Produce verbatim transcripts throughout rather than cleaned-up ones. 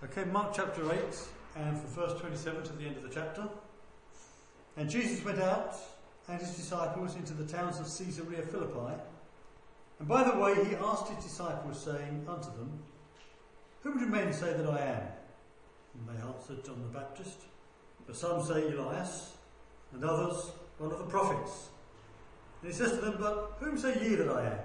Okay, Mark chapter eight, and from verse twenty-seven to the end of the chapter. And Jesus went out and his disciples into the towns of Caesarea Philippi. And by the way he asked his disciples, saying unto them, Whom do men say that I am? And they answered, John the Baptist. But some say Elias, and others one of the prophets. And he says to them, But whom say ye that I am?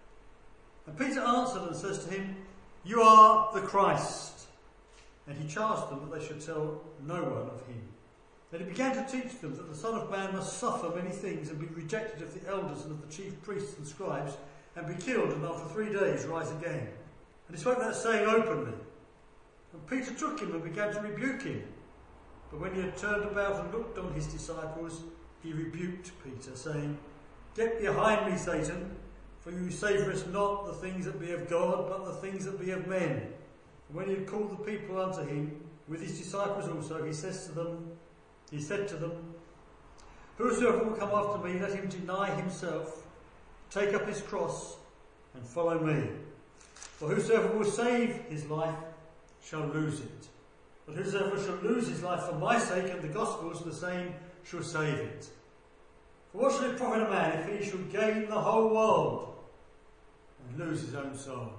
And Peter answered and says to him, You are the Christ. And he charged them that they should tell no one of him. And he began to teach them that the Son of Man must suffer many things and be rejected of the elders and of the chief priests and scribes, and be killed, and after three days rise again. And he spoke that saying openly. And Peter took him and began to rebuke him. But when he had turned about and looked on his disciples, he rebuked Peter, saying, Get behind me, Satan, for you savourest not the things that be of God, but the things that be of men. And when he had called the people unto him, with his disciples also, he says to them, he said to them, Whosoever will come after me, let him deny himself, take up his cross, and follow me. For whosoever will save his life shall lose it. But whosoever shall lose his life for my sake and the gospel's, the same shall save it. For what shall it profit a man if he shall gain the whole world and lose his own soul?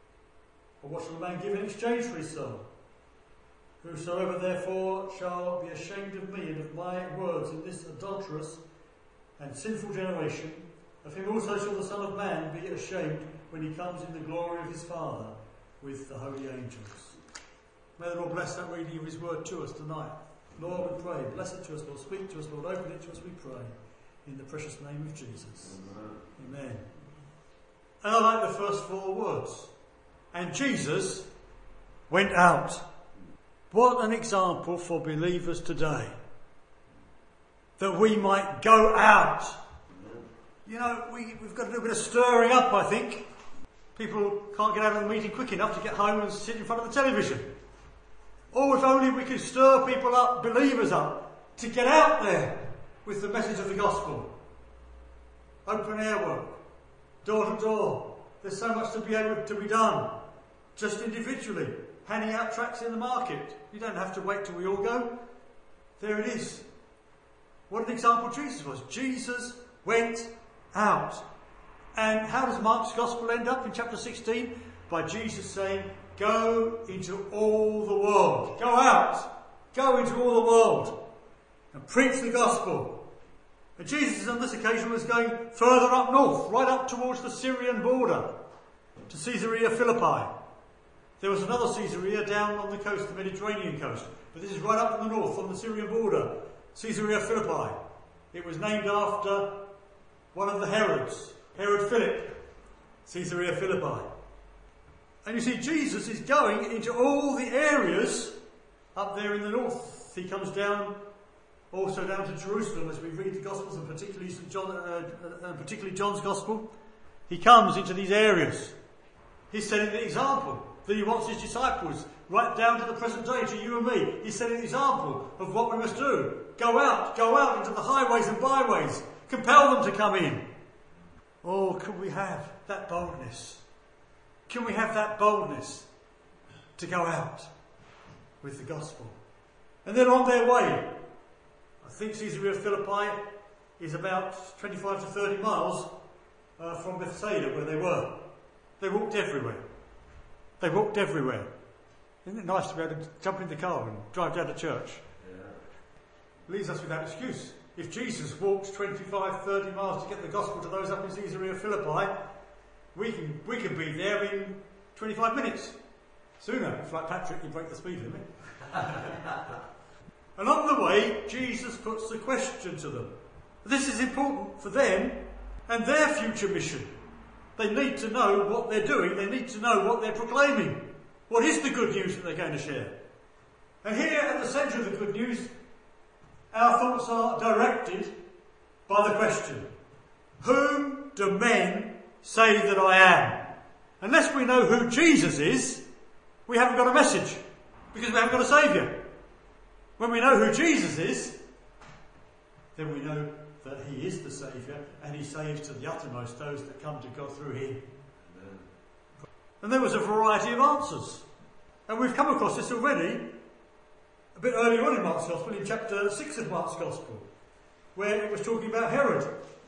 Or what shall a man give in exchange for his soul? Whosoever therefore shall be ashamed of me and of my words in this adulterous and sinful generation, of him also shall the Son of Man be ashamed when he comes in the glory of his Father with the holy angels. May the Lord bless that reading of his word to us tonight. Lord, we pray, bless it to us, Lord, speak to us, Lord, open it to us, we pray, in the precious name of Jesus. Amen. Amen. And I like the first four words. And Jesus went out. What an example for believers today. That we might go out. You know, we, we've got a little bit of stirring up, I think. People can't get out of the meeting quick enough to get home and sit in front of the television. Or if only we could stir people up, believers up, to get out there with the message of the gospel. Open air work, door to door. There's so much to be able to be done. Just individually, handing out tracts in the market. You don't have to wait till we all go. There it is. What an example Jesus was. Jesus went out. And how does Mark's gospel end up in chapter sixteen? By Jesus saying, Go into all the world. Go out. Go into all the world. And preach the gospel. And Jesus on this occasion was going further up north, right up towards the Syrian border, to Caesarea Philippi. There was another Caesarea down on the coast, the Mediterranean coast. But this is right up in the north, on the Syrian border, Caesarea Philippi. It was named after one of the Herods, Herod Philip, Caesarea Philippi. And you see, Jesus is going into all the areas up there in the north. He comes down, also down to Jerusalem, as we read the Gospels, and particularly Saint John, uh, and particularly John's Gospel. He comes into these areas. He's setting the example that he wants his disciples, right down to the present day, to you and me. He's setting an example of what we must do. Go out, go out into the highways and byways. Compel them to come in. Oh, can we have that boldness? Can we have that boldness to go out with the gospel? And then on their way, I think Caesarea Philippi is about twenty-five to thirty miles uh, from Bethsaida, where they were. They walked everywhere. They walked everywhere. Isn't it nice to be able to jump in the car and drive down to church? Yeah. Leaves us without excuse. If Jesus walked twenty-five, thirty miles to get the gospel to those up in Caesarea Philippi, we can we can be there in twenty-five minutes. Sooner. If like Patrick, you break the speed limit. And on the way, Jesus puts the question to them. This is important for them and their future mission. They need to know what they're doing. They need to know what they're proclaiming. What is the good news that they're going to share? And here at the centre of the good news, our thoughts are directed by the question, Whom do men say that I am? Unless we know who Jesus is, we haven't got a message, because we haven't got a saviour. When we know who Jesus is, then we know that he is the saviour, and he saves to the uttermost those that come to God through him. Amen. And there was a variety of answers. And we've come across this already a bit earlier on in Mark's Gospel, in chapter six of Mark's Gospel, where it was talking about Herod.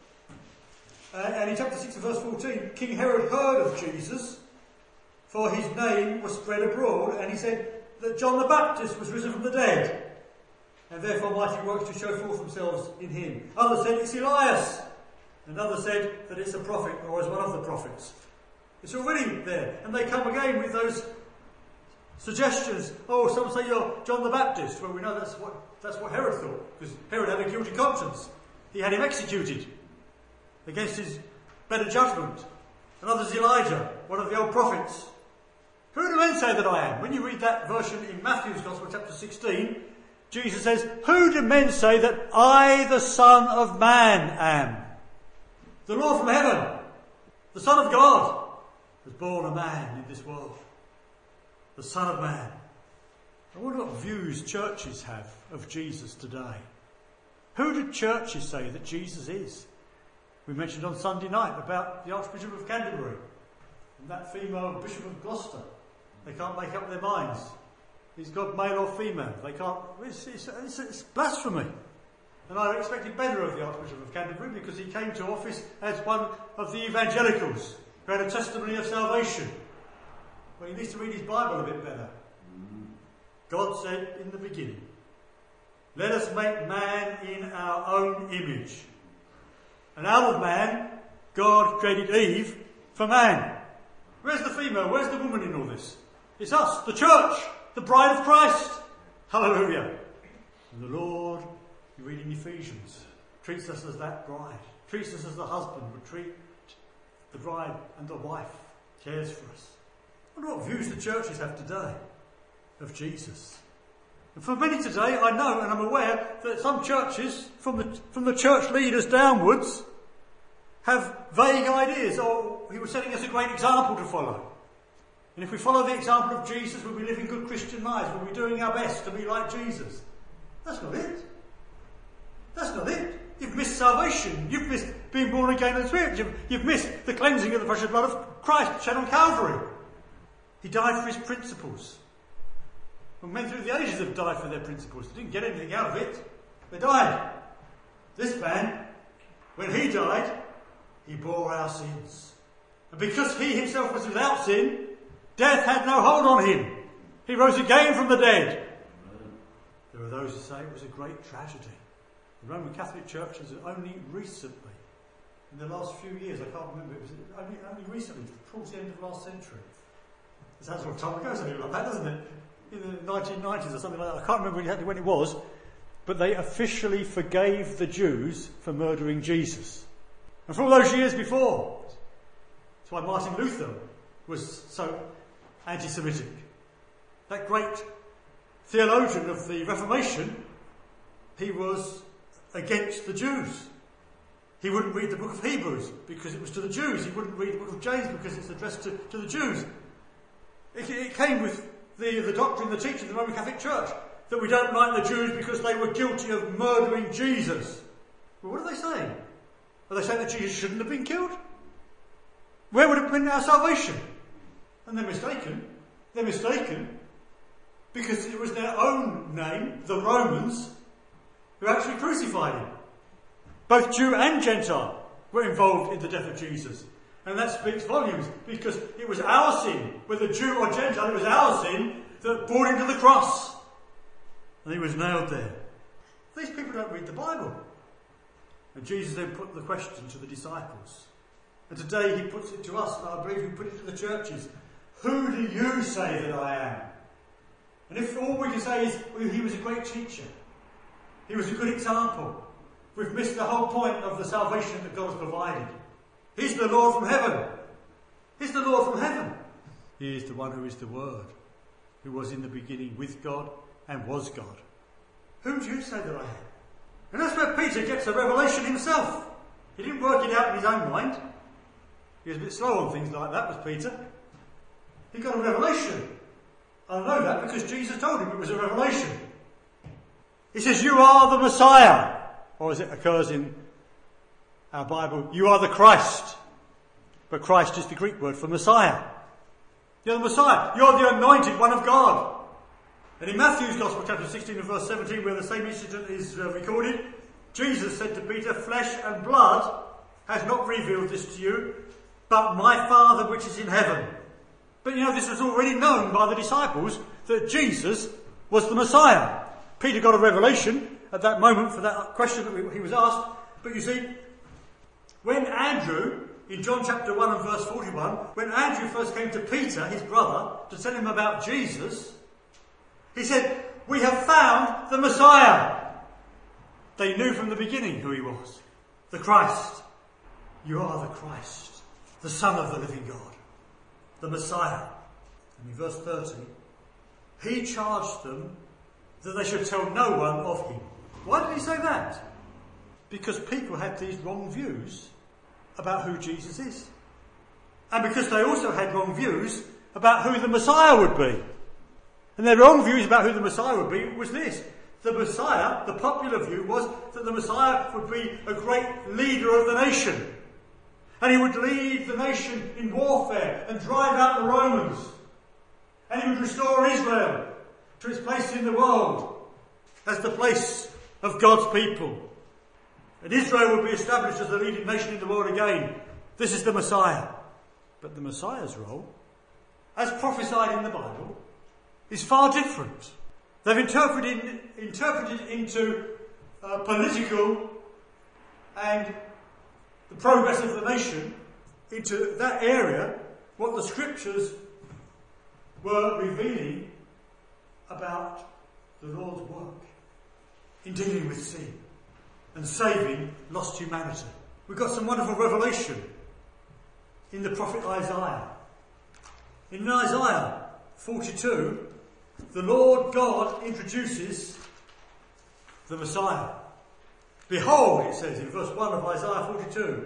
Uh, and in chapter six of verse fourteen, King Herod heard of Jesus, for his name was spread abroad, and he said that John the Baptist was risen from the dead, and therefore mighty works to show forth themselves in him. Others said it's Elias, and others said that it's a prophet, or as one of the prophets. It's already there. And they come again with those suggestions. Oh, some say you're John the Baptist. Well, we know that's what that's what Herod thought, because Herod had a guilty conscience. He had him executed against his better judgment. And others Elijah, one of the old prophets. Who do men say that I am? When you read that version in Matthew's Gospel, chapter sixteen, Jesus says, who do men say that I, the Son of Man, am? The Lord from heaven, the Son of God, has born a man in this world. The Son of Man. I wonder what views churches have of Jesus today. Who do churches say that Jesus is? We mentioned on Sunday night about the Archbishop of Canterbury and that female Bishop of Gloucester. They can't make up their minds. He's God male or female. They can't. It's, it's, it's, it's blasphemy. And I expected better of the Archbishop of Canterbury, because he came to office as one of the evangelicals who had a testimony of salvation. Well, he needs to read his Bible a bit better. God said in the beginning, let us make man in our own image. And out of man, God created Eve for man. Where's the female? Where's the woman in all this? It's us, the church, the bride of Christ. Hallelujah. And the Lord, you read in Ephesians, treats us as that bride. Treats us as the husband would treat the bride and the wife. Cares for us. I wonder what views the churches have today of Jesus. And for many today, I know and I'm aware that some churches, from the, from the church leaders downwards, have vague ideas. Oh, he was setting us a great example to follow. And if we follow the example of Jesus, we'll be living good Christian lives. We'll be doing our best to be like Jesus. That's not it. That's not it. You've missed salvation. You've missed being born again in the Spirit. You've, you've missed the cleansing of the precious blood of Christ shed on Calvary. He died for his principles. Well, men through the ages have died for their principles. They didn't get anything out of it. They died. This man, when he died, he bore our sins. And because he himself was without sin, death had no hold on him. He rose again from the dead. There are those who say it was a great tragedy. The Roman Catholic Church has only recently, in the last few years, I can't remember, it was only, only recently, towards the end of last century. It sounds like a time ago, something like that, doesn't it? In the nineteen nineties or something like that. I can't remember exactly when it was, but they officially forgave the Jews for murdering Jesus. And for all those years before, that's why Martin Luther was so anti-Semitic. That great theologian of the Reformation, he was against the Jews. He wouldn't read the book of Hebrews because it was to the Jews. He wouldn't read the book of James because it's addressed to, to the Jews. It, it came with the, the doctrine, the teaching of the Roman Catholic Church, that we don't like the Jews because they were guilty of murdering Jesus. Well, what are they saying? Are they saying that Jesus shouldn't have been killed? Where would it have been our salvation? And they're mistaken. They're mistaken because it was their own name, the Romans, who actually crucified him. Both Jew and Gentile were involved in the death of Jesus. And that speaks volumes, because it was our sin, whether Jew or Gentile, it was our sin that brought him to the cross. And he was nailed there. These people don't read the Bible. And Jesus then put the question to the disciples. And today he puts it to us, and I believe he put it to the churches. Who do you say that I am? And if all we can say is, well, he was a great teacher, he was a good example, we've missed the whole point of the salvation that God has provided. He's the Lord from heaven. He's the Lord from heaven. He is the one who is the Word, who was in the beginning with God and was God. Who do you say that I am? And that's where Peter gets the revelation himself. He didn't work it out in his own mind. He was a bit slow on things like that, was Peter. He got a revelation. I know that because Jesus told him it was a revelation. He says, you are the Messiah. Or as it occurs in our Bible, you are the Christ. But Christ is the Greek word for Messiah. You're the Messiah. You're the anointed one of God. And in Matthew's Gospel, chapter sixteen and verse seventeen, where the same incident is uh, recorded, Jesus said to Peter, "Flesh and blood has not revealed this to you, but my Father which is in heaven." But you know, this was already known by the disciples that Jesus was the Messiah. Peter got a revelation at that moment for that question that he was asked. But you see, when Andrew, in John chapter one and verse forty-one, when Andrew first came to Peter, his brother, to tell him about Jesus, he said, "We have found the Messiah." They knew from the beginning who he was. The Christ. You are the Christ, the Son of the living God, the Messiah. And in verse thirty, he charged them that they should tell no one of him. Why did he say that? Because people had these wrong views about who Jesus is. And because they also had wrong views about who the Messiah would be. And their wrong views about who the Messiah would be was this. The Messiah, the popular view was that the Messiah would be a great leader of the nation. And he would lead the nation in warfare and drive out the Romans. And he would restore Israel to its place in the world as the place of God's people. And Israel would be established as the leading nation in the world again. This is the Messiah. But the Messiah's role, as prophesied in the Bible, is far different. They've interpreted, interpreted into uh, political and the progress of the nation, into that area, what the scriptures were revealing about the Lord's work in dealing with sin and saving lost humanity. We've got some wonderful revelation in the prophet Isaiah. In Isaiah forty-two, the Lord God introduces the Messiah. "Behold," it says in verse one of Isaiah forty-two,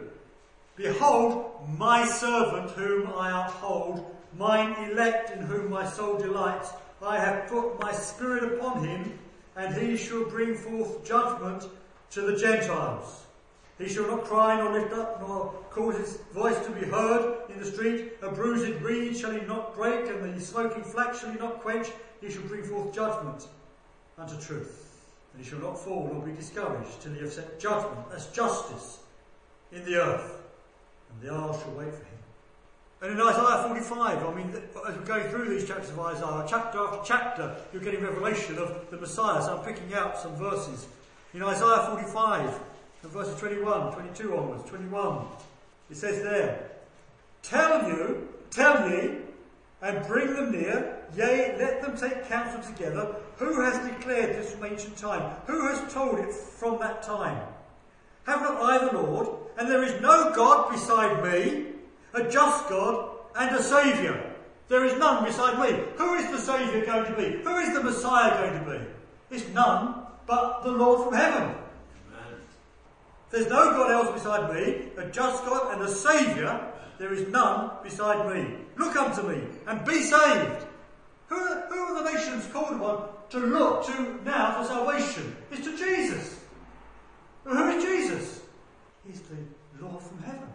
"Behold, my servant whom I uphold, mine elect in whom my soul delights. I have put my spirit upon him, and he shall bring forth judgment to the Gentiles. He shall not cry nor lift up, nor cause his voice to be heard in the street. A bruised reed shall he not break, and the smoking flax shall he not quench. He shall bring forth judgment unto truth. And he shall not fall nor be discouraged till he have set judgment," that's justice, "in the earth. And the isles shall wait for him." And in Isaiah forty-five, I mean, as we're going through these chapters of Isaiah, chapter after chapter, you're getting revelation of the Messiah. So I'm picking out some verses. In Isaiah forty-five, and verses twenty-one, twenty-two onwards, twenty-one, it says there, "Tell you, tell ye, and bring them near, yea, let them take counsel together. Who has declared this from ancient time? Who has told it from that time? Have not I the Lord, and there is no God beside me, a just God and a Saviour? There is none beside me." Who is the Saviour going to be? Who is the Messiah going to be? It's none but the Lord from heaven. Amen. There's no God else beside me, a just God and a Saviour. There is none beside me. Look unto me and be saved. Who are, who are the nations called upon to look to now for salvation? It's to Jesus. Well, who is Jesus? He's the Lord from heaven.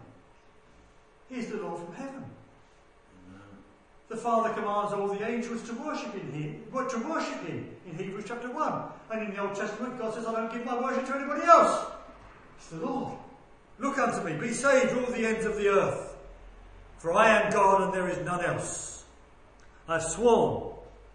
He's the Lord from heaven. Amen. The Father commands all the angels to worship in him, to worship him in Hebrews chapter one. And in the Old Testament, God says, "I don't give my worship to anybody else." It's the Lord. "Look unto me, be saved all the ends of the earth. For I am God and there is none else. I have sworn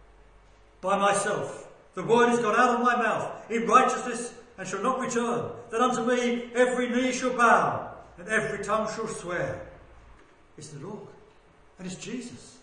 by myself, the word is gone out of my mouth, in righteousness and shall not return, that unto me every knee shall bow and every tongue shall swear." It's the Lord. And it's Jesus.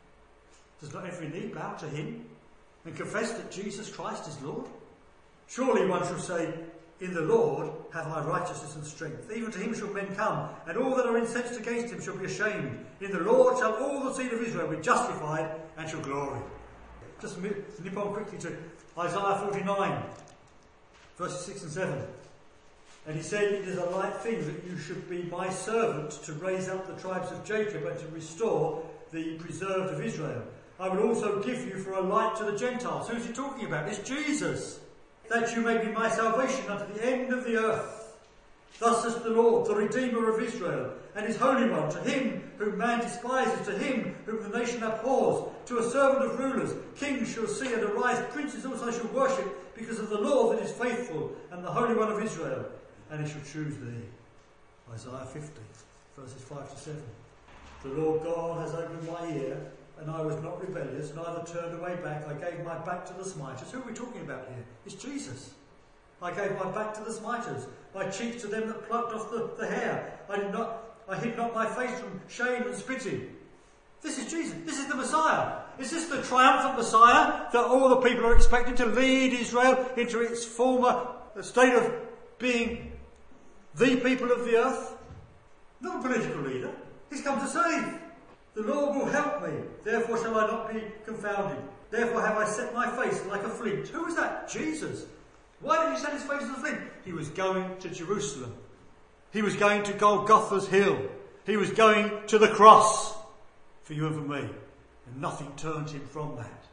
Does not every knee bow to him and confess that Jesus Christ is Lord? Surely one shall say, "In the Lord have I righteousness and strength. Even to him shall men come, and all that are incensed against him shall be ashamed. In the Lord shall all the seed of Israel be justified and shall glory." Just nip on quickly to Isaiah forty-nine, verses six and seven. "And he said, It is a light thing that you should be my servant to raise up the tribes of Jacob and to restore the preserved of Israel. I will also give you for a light to the Gentiles." Who's he talking about? It's Jesus. "That you may be my salvation unto the end of the earth. Thus says the Lord, the Redeemer of Israel, and his Holy One, to him whom man despises, to him whom the nation abhors, to a servant of rulers, kings shall see and arise, princes also shall worship, because of the Lord that is faithful, and the Holy One of Israel, and he shall choose thee. Isaiah fifty, verses five to seven. The Lord God has opened my ear, and I was not rebellious, neither turned away back. I gave my back to the smiters. Who are we talking about here? It's Jesus. I gave my back to the smiters, my cheeks to them that plucked off the, the hair. I did not, I hid not my face from shame and spitting. This is Jesus. This is the Messiah. Is this the triumphant Messiah that all the people are expecting to lead Israel into its former state of being the people of the earth? Not a political leader. He's come to save. The Lord will help me, therefore shall I not be confounded. Therefore have I set my face like a flint. Who was that? Jesus. Why did he set his face as a flint? He was going to Jerusalem. He was going to Golgotha's hill. He was going to the cross for you and for me. And nothing turned him from that.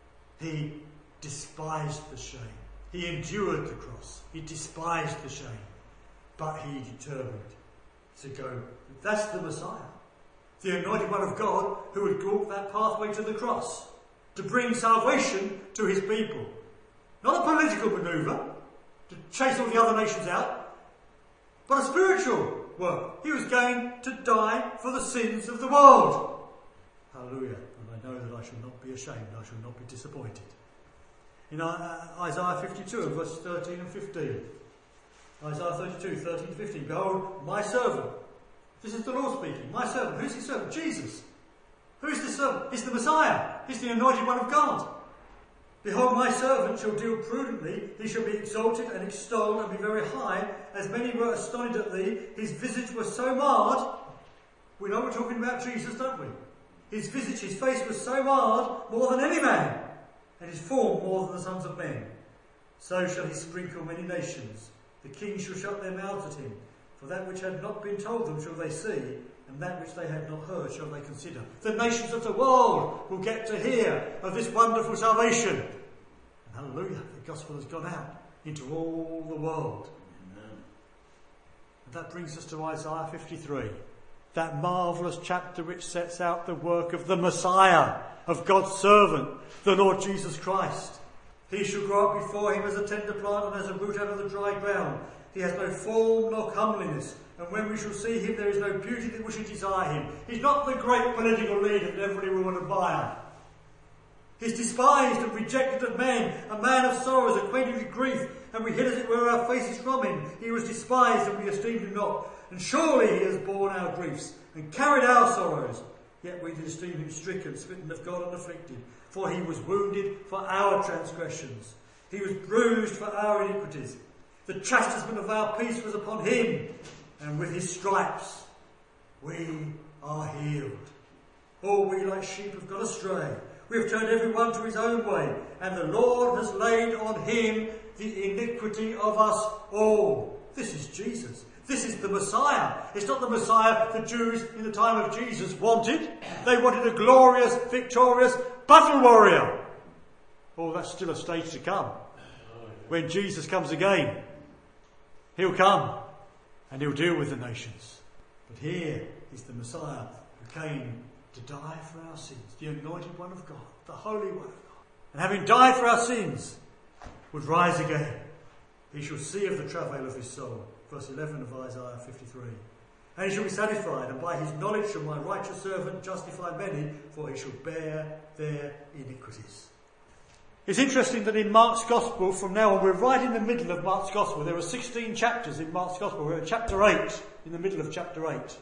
He despised the shame. He endured the cross. He despised the shame. But he determined to go. That's the Messiah. The anointed one of God who would walk that pathway to the cross to bring salvation to his people. Not a political manoeuvre to chase all the other nations out, but a spiritual work. He was going to die for the sins of the world. Hallelujah. And I know that I shall not be ashamed, I shall not be disappointed. In Isaiah fifty-two and verses thirteen and fifteen. Isaiah thirty-two, thirteen and fifteen. Behold, my servant. This is the Lord speaking. My servant. Who's his servant? Jesus. Who is this servant? He's the Messiah. He's the anointed one of God. Behold, my servant shall deal prudently. He shall be exalted and extolled and be very high. As many were astonished at thee. His visage was so marred. We know we're talking about Jesus, don't we? His visage, his face was so marred more than any man, and his form more than the sons of men. So shall he sprinkle many nations. The kings shall shut their mouths at him. For that which had not been told them shall they see, and that which they had not heard shall they consider. The nations of the world will get to hear of this wonderful salvation. And hallelujah, the gospel has gone out into all the world. Amen. And that brings us to Isaiah fifty-three, that marvellous chapter which sets out the work of the Messiah, of God's servant, the Lord Jesus Christ. He shall grow up before him as a tender plant and as a root out of the dry ground. He has no form nor comeliness, and when we shall see him there is no beauty that we should desire him. He's not the great political leader that everybody will want to admire. He's despised and rejected of men, a man of sorrows, acquainted with grief, and we hid as it were our faces from him. He was despised and we esteemed him not. And surely he has borne our griefs and carried our sorrows. Yet we did esteem him stricken, smitten of God and afflicted. For he was wounded for our transgressions. He was bruised for our iniquities. The chastisement of our peace was upon him, and with his stripes we are healed. All we like sheep have gone astray. We have turned every one to his own way, and the Lord has laid on him the iniquity of us all. This is Jesus. This is the Messiah. It's not the Messiah the Jews in the time of Jesus wanted. They wanted a glorious, victorious battle warrior. Oh, that's still a stage to come. When Jesus comes again, he'll come and he'll deal with the nations. But here is the Messiah who came to die for our sins, the anointed one of God, the holy one of God. And having died for our sins, would rise again. He shall see of the travail of his soul. Verse eleven of Isaiah fifty-three. And he shall be satisfied, and by his knowledge shall my righteous servant justify many, for he shall bear their iniquities. It's interesting that in Mark's Gospel, from now on, we're right in the middle of Mark's Gospel. There are sixteen chapters in Mark's Gospel. We're at chapter eight, in the middle of chapter eight.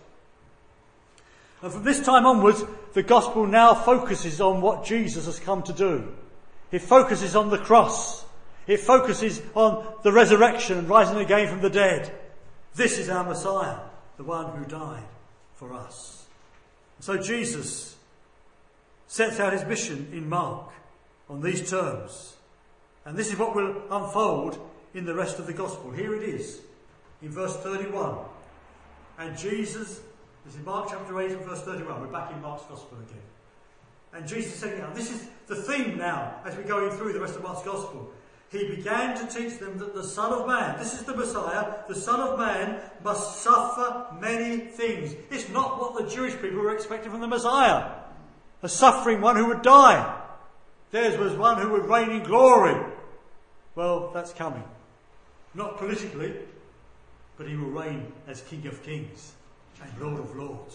And from this time onwards, the Gospel now focuses on what Jesus has come to do. It focuses on the cross. It focuses on the resurrection and rising again from the dead. This is our Messiah, the one who died for us. So Jesus sets out his mission in Mark on these terms. And this is what will unfold in the rest of the Gospel. Here it is, in verse thirty-one. And Jesus, this is Mark chapter eight and verse thirty-one. We're back in Mark's Gospel again. And Jesus said, now, this is the theme now, as we're going through the rest of Mark's Gospel. he began to teach them that the Son of Man, this is the Messiah, the Son of Man must suffer many things. It's not what the Jewish people were expecting from the Messiah. A suffering one who would die. Theirs was one who would reign in glory. Well, that's coming. Not politically, but he will reign as King of Kings and Lord of Lords.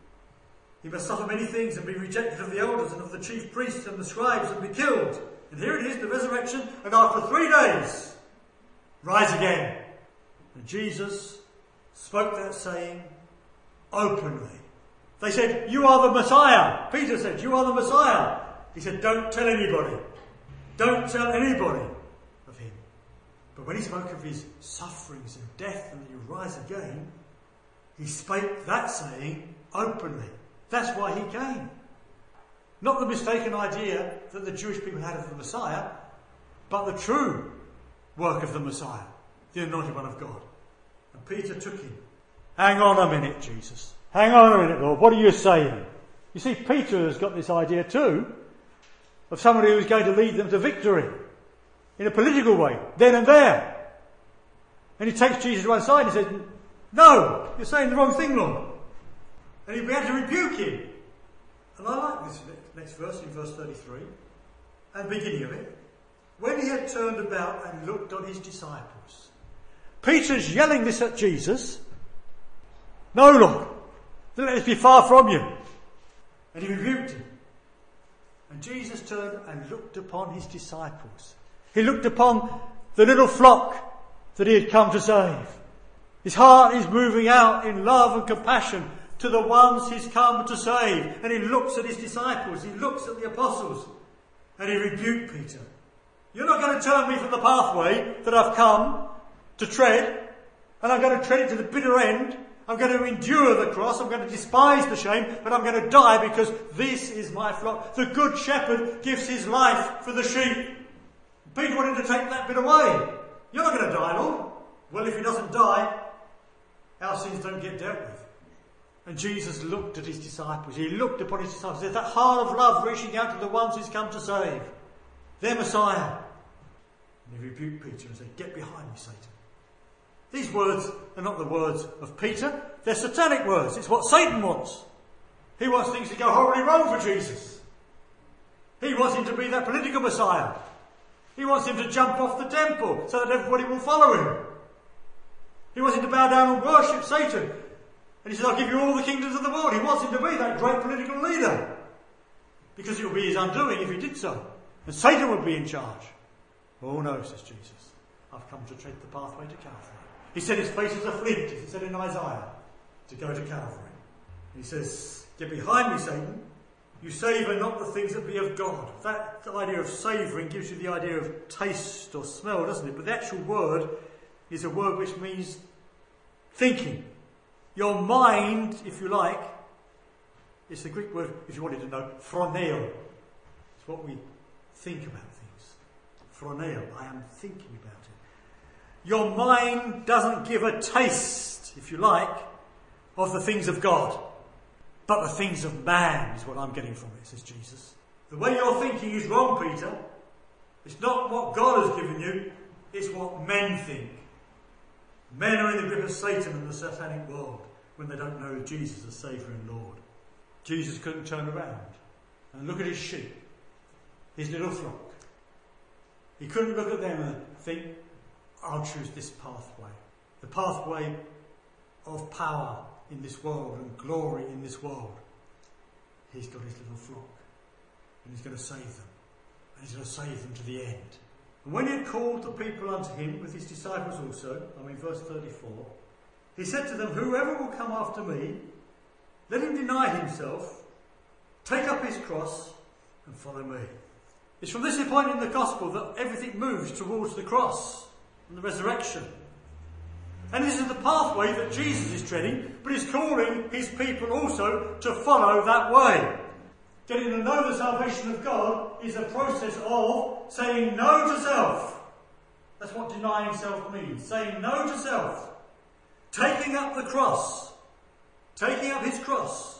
He must suffer many things and be rejected of the elders and of the chief priests and the scribes and be killed. And here it is, the resurrection, and after three days, rise again. And Jesus spoke that saying openly. They said, you are the Messiah. Peter said, you are the Messiah. He said, don't tell anybody. Don't tell anybody of him. But when he spoke of his sufferings and death and that he would rise again, he spake that saying openly. That's why he came. Not the mistaken idea that the Jewish people had of the Messiah, but the true work of the Messiah, the anointed one of God. And Peter took him. Hang on a minute, Jesus. Hang on a minute, Lord. What are you saying? You see, Peter has got this idea too of somebody who's going to lead them to victory in a political way, then and there. And he takes Jesus to one side and he says, no, you're saying the wrong thing, Lord. And he began to rebuke him. And I like this next verse, in verse thirty-three, and the beginning of it. When he had turned about and looked on his disciples. Peter's yelling this at Jesus. No, Lord, let us be far from you. And he rebuked him. And Jesus turned and looked upon his disciples. He looked upon the little flock that he had come to save. His heart is moving out in love and compassion to the ones he's come to save. And he looks at his disciples, he looks at the apostles, and he rebuked Peter. You're not going to turn me from the pathway that I've come to tread, and I'm going to tread it to the bitter end. I'm going to endure the cross, I'm going to despise the shame, but I'm going to die because this is my flock. The good shepherd gives his life for the sheep. Peter wanted to take that bit away. You're not going to die, Lord. Well, if he doesn't die, our sins don't get dealt with. And Jesus looked at his disciples. He looked upon his disciples. There's that heart of love reaching out to the ones he's come to save. Their Messiah. And he rebuked Peter and said, get behind me, Satan. These words are not the words of Peter. They're satanic words. It's what Satan wants. He wants things to go horribly wrong for Jesus. He wants him to be that political Messiah. He wants him to jump off the temple so that everybody will follow him. He wants him to bow down and worship Satan. And he says, I'll give you all the kingdoms of the world. He wants him to be that great political leader. Because it will be his undoing if he did so. And Satan would be in charge. Oh no, says Jesus. I've come to tread the pathway to Calvary. He said his face is a flint, as it said in Isaiah, to go to Calvary. And he says, get behind me, Satan. You savour not the things that be of God. That idea of savouring gives you the idea of taste or smell, doesn't it? But the actual word is a word which means thinking. Your mind, if you like, it's the Greek word, if you wanted to know, phroneo. It's what we think about things. Phroneo, I am thinking about it. Your mind doesn't give a taste, if you like, of the things of God. But the things of man is what I'm getting from it, says Jesus. The way you're thinking is wrong, Peter. It's not what God has given you, it's what men think. Men are in the grip of Satan and the satanic world when they don't know Jesus as Saviour and Lord. Jesus couldn't turn around and look at his sheep, his little flock. He couldn't look at them and think, I'll choose this pathway. The pathway of power in this world and glory in this world. He's got his little flock and he's going to save them. And he's going to save them to the end. And when he had called the people unto him, with his disciples also, I mean verse thirty-four, he said to them, whoever will come after me, let him deny himself, take up his cross, and follow me. It's from this point in the gospel that everything moves towards the cross and the resurrection. And this is the pathway that Jesus is treading, but he's calling his people also to follow that way. Getting to know the salvation of God is a process of saying no to self. That's what denying self means. Saying no to self. Taking up the cross. Taking up his cross.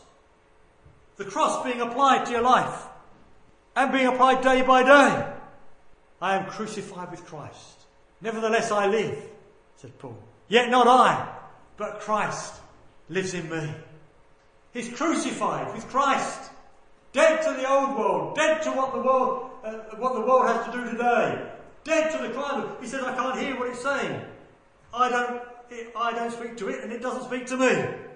The cross being applied to your life. And being applied day by day. I am crucified with Christ. Nevertheless I live, said Paul. Yet not I, but Christ lives in me. He's crucified with Christ. Dead to the old world. Dead to what the world, uh, what the world has to do today. Dead to the climate. He says, I can't hear what it's saying. I don't, it, I don't speak to it and it doesn't speak to me.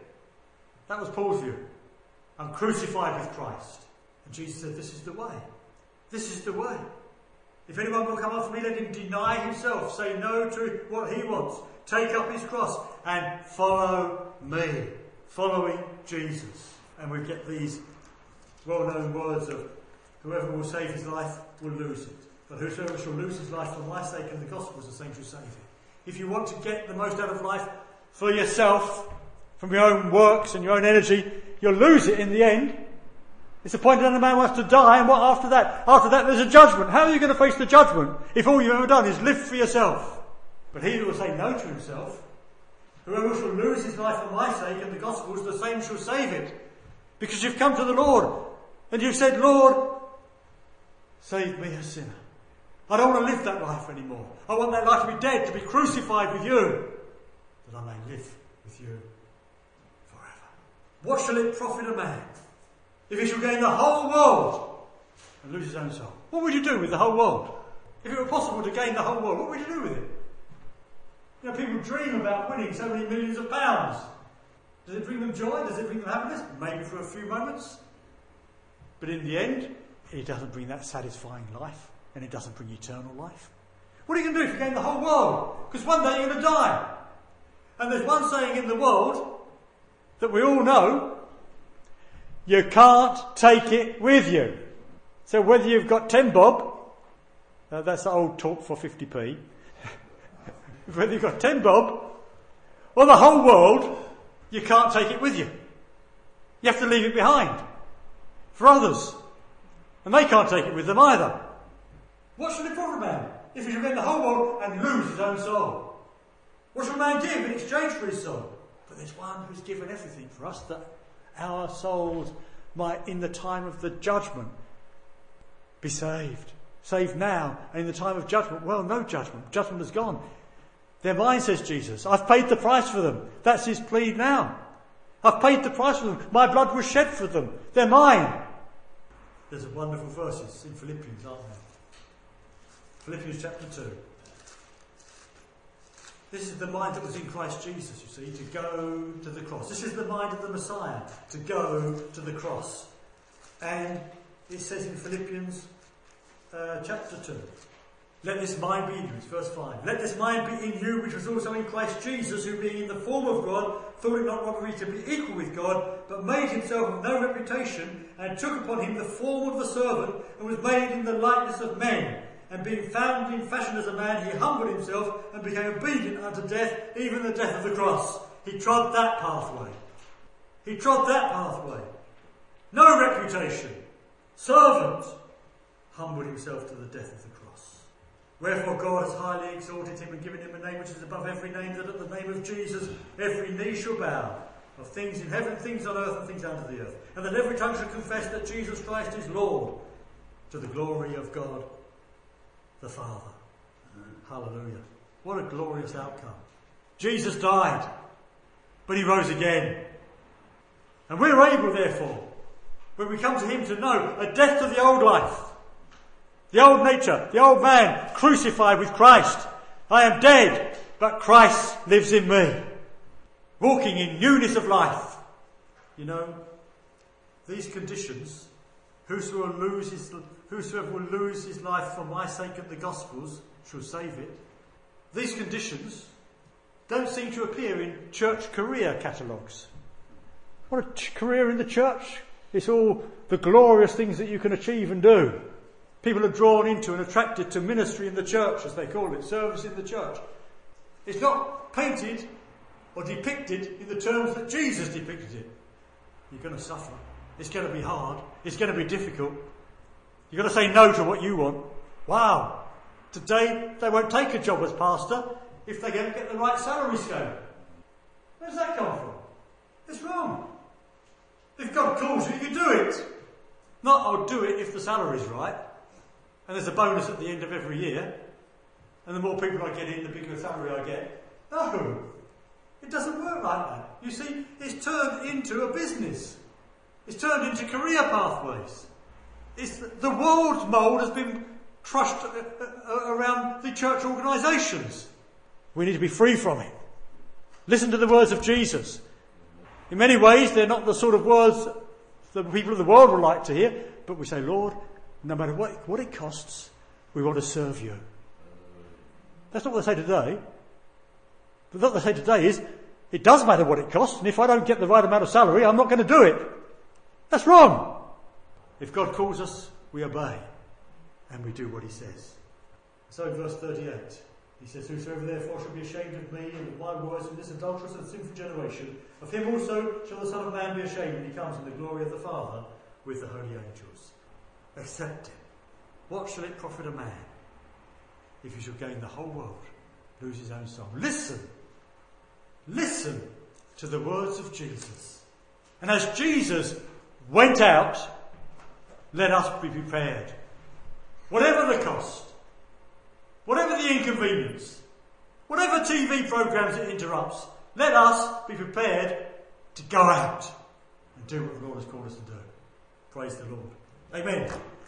That was Paul's view. I'm crucified with Christ. And Jesus said, this is the way. This is the way. If anyone will come after me, let him deny himself, say no to what he wants, take up his cross and follow me. Following Jesus. And we get these well-known words of, whoever will save his life will lose it. But whosoever shall lose his life for my sake and the gospel's, the same shall save it. If you want to get the most out of life for yourself, from your own works and your own energy, you'll lose it in the end. It's appointed unto man wants to die, and what after that? After that there's a judgment. How are you going to face the judgment if all you've ever done is live for yourself? But he who will say no to himself, whoever shall lose his life for my sake and the gospel's, the same shall save it. Because you've come to the Lord and you've said, Lord, save me a sinner. I don't want to live that life anymore. I want that life to be dead, to be crucified with you, that I may live with you forever. What shall it profit a man if he shall gain the whole world and lose his own soul? What would you do with the whole world? If it were possible to gain the whole world, what would you do with it? You know, people dream about winning so many millions of pounds. Does it bring them joy? Does it bring them happiness? Maybe for a few moments. But in the end, it doesn't bring that satisfying life, and it doesn't bring eternal life. What are you going to do if you gain the whole world? Because one day you're going to die. And there's one saying in the world that we all know: you can't take it with you. So whether you've got ten bob, uh, that's the old talk for fifty p, whether you've got ten bob or the whole world, you can't take it with you. You have to leave it behind for others. And they can't take it with them either. What should it profit a man if he should gain the whole world and lose his own soul? What shall a man give in exchange for his soul? But there's one who's given everything for us, that our souls might, in the time of the judgment, be saved. Saved now, and in the time of judgment, well, no judgment. Judgment is gone. They're mine, says Jesus. I've paid the price for them. That's his plea now. I've paid the price for them. My blood was shed for them. They're mine. There's a wonderful verses in Philippians, aren't there? Philippians chapter two. This is the mind that was in Christ Jesus, you see, to go to the cross. This is the mind of the Messiah, to go to the cross. And it says in Philippians uh, chapter two, let this mind be in you, it's verse five. Let this mind be in you, which was also in Christ Jesus, who being in the form of God, thought it not robbery to be equal with God, but made himself of no reputation, and took upon him the form of the servant, and was made in the likeness of men. And being found in fashion as a man, he humbled himself, and became obedient unto death, even the death of the cross. He trod that pathway. He trod that pathway. No reputation. Servant. Humbled himself to the death of the cross. Wherefore God has highly exalted him and given him a name which is above every name, that at the name of Jesus every knee shall bow, of things in heaven, things on earth, and things under the earth, and that every tongue shall confess that Jesus Christ is Lord, to the glory of God the Father. Hallelujah. What a glorious outcome. Jesus died, but he rose again. And we're able, therefore, when we come to him, to know a death to the old life, the old nature, the old man, crucified with Christ. I am dead, but Christ lives in me. Walking in newness of life. You know, these conditions, whosoever will lose his, whosoever will lose his life for my sake and the gospel's shall save it. These conditions don't seem to appear in church career catalogues. What a ch- career in the church. It's all the glorious things that you can achieve and do. People are drawn into and attracted to ministry in the church, as they call it, service in the church. It's not painted or depicted in the terms that Jesus depicted it. You're going to suffer. It's going to be hard. It's going to be difficult. You've got to say no to what you want. Wow. Today, they won't take a job as pastor if they don't get the right salary scale. Where does that come from? It's wrong. If God calls you, you do it. Not, I'll do it if the salary's right. and there's a bonus at the end of every year, and the more people I get in, the bigger salary I get. No, it doesn't work like that. You see, it's turned into a business. It's turned into career pathways. It's the world's mould has been crushed around the church organisations. We need to be free from it. Listen to the words of Jesus. In many ways, they're not the sort of words that people of the world would like to hear, but we say, Lord, no matter what, what it costs, we want to serve you. That's not what they say today. But what they say today is, it does matter what it costs, and if I don't get the right amount of salary, I'm not going to do it. That's wrong. If God calls us, we obey, and we do what he says. So in verse thirty-eight, he says, whosoever therefore shall be ashamed of me and of my words in this adulterous and sinful generation, of him also shall the Son of Man be ashamed when he comes in the glory of the Father with the holy angels. Accept him. What shall it profit a man if he shall gain the whole world, lose his own soul? Listen. Listen to the words of Jesus. And as Jesus went out, let us be prepared. Whatever the cost, whatever the inconvenience, whatever T V programmes it interrupts, let us be prepared to go out and do what the Lord has called us to do. Praise the Lord. Amen.